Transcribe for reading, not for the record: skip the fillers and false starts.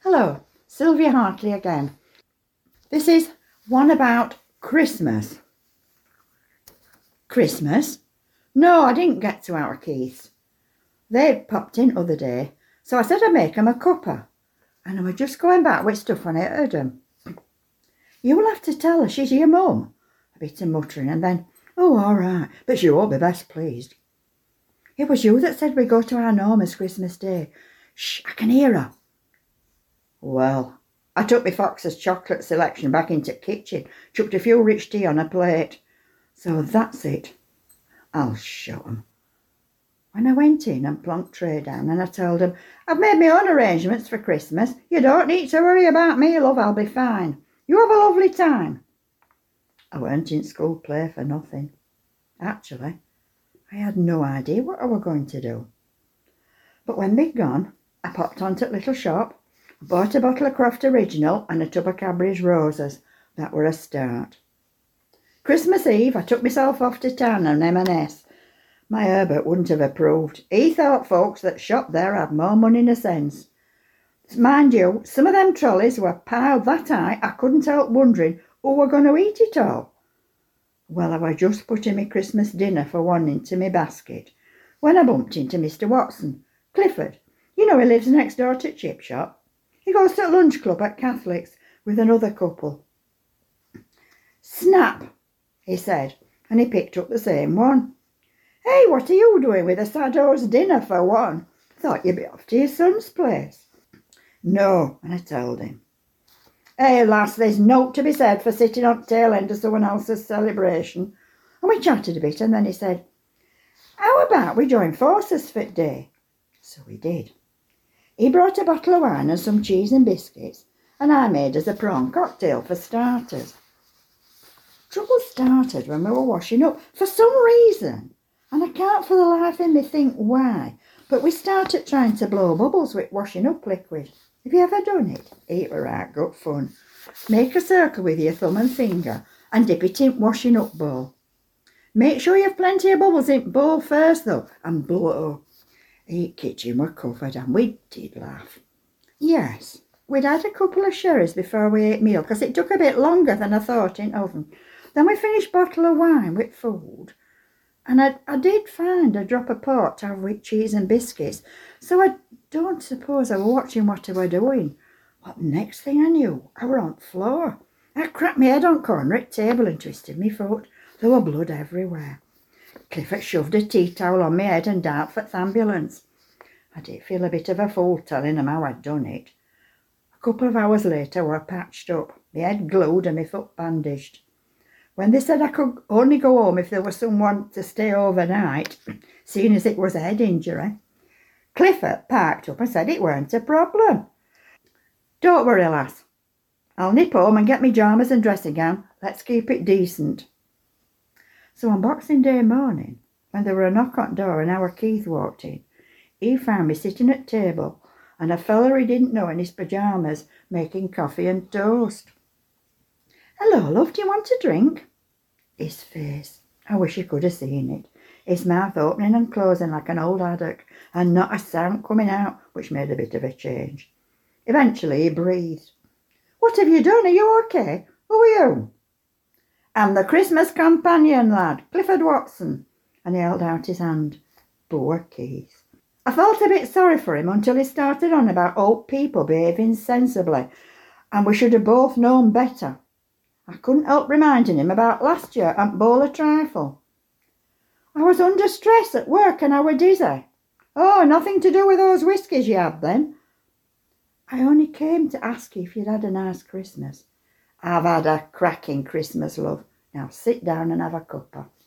Hello, Sylvia Hartley again. This is one about Christmas. Christmas? No, I didn't get to our Keiths. They'd popped in other day, so I said I'd make 'em a cuppa, and I was just going back with stuff on it at 'em. You'll have to tell her she's your mum. A bit of muttering, and then, oh, all right, but she won't be best pleased. It was you that said we go to our Norma's Christmas Day. Shh, I can hear her. Well, I took my Fox's chocolate selection back into the kitchen, chucked a few rich tea on a plate. So that's it. I'll show 'em. When I went in and plonked tray down and I told 'em, I've made my own arrangements for Christmas. You don't need to worry about me, love, I'll be fine. You have a lovely time. I weren't in school play for nothing. Actually, I had no idea what I were going to do. But when they'd gone, I popped on to the little shop, bought a bottle of Croft Original and a tub of Cadbury's Roses. That were a start. Christmas Eve, I took myself off to town on M&S. My Herbert wouldn't have approved. He thought folks that shopped there had more money nor sense. Mind you, some of them trolleys were piled that high I couldn't help wondering who were going to eat it all. Well, I was just putting my Christmas dinner for one into my basket when I bumped into Mr. Watson, Clifford. You know he lives next door to Chip Shop. He goes to the lunch club at Catholics with another couple. Snap, he said, and he picked up the same one. Hey, what are you doing with a Saddo's dinner for one? Thought you'd be off to your son's place. No, I told him. Hey, lass, there's nought to be said for sitting on the tail end of someone else's celebration. And we chatted a bit, and then he said, how about we join forces for the day? So we did. He brought a bottle of wine and some cheese and biscuits, and I made us a prawn cocktail for starters. Trouble started when we were washing up for some reason, and I can't for the life of me think why, but we started trying to blow bubbles with washing up liquid. Have you ever done it? It were right good fun. Make a circle with your thumb and finger and dip it in washing up bowl. Make sure you have plenty of bubbles in bowl first though, and blow. The kitchen were covered and we did laugh. Yes, we'd had a couple of sherries before we ate meal because it took a bit longer than I thought in oven. Then we finished bottle of wine with food. And I did find a drop of port to have with cheese and biscuits, so I don't suppose I were watching what I were doing. What next thing I knew, I were on the floor. I cracked my head on corner at table and twisted my foot. There were blood everywhere. Clifford shoved a tea towel on my head and dialed for the ambulance. I did feel a bit of a fool telling them how I'd done it. A couple of hours later, I were patched up, my head glued and my foot bandaged. When they said I could only go home if there was someone to stay overnight, seeing as it was a head injury, Clifford parked up and said it weren't a problem. Don't worry, lass. I'll nip home and get me pyjamas and dressing gown. Let's keep it decent. So on Boxing Day morning, when there were a knock on the door and our Keith walked in, he found me sitting at table and a fella he didn't know in his pyjamas making coffee and toast. Hello, love, do you want a drink? His face, I wish you could have seen it. His mouth opening and closing like an old haddock, and not a sound coming out, which made a bit of a change. Eventually he breathed. What have you done? Are you okay? Who are you? I'm the Christmas companion, lad, Clifford Watson. And he held out his hand. Poor Keith. I felt a bit sorry for him until he started on about old people behaving sensibly, and we should have both known better. I couldn't help reminding him about last year at Bowl of Trifle. I was under stress at work and I were dizzy. Oh, nothing to do with those whiskies you had then. I only came to ask you if you'd had a nice Christmas. I've had a cracking Christmas, love. Now sit down and have a cuppa.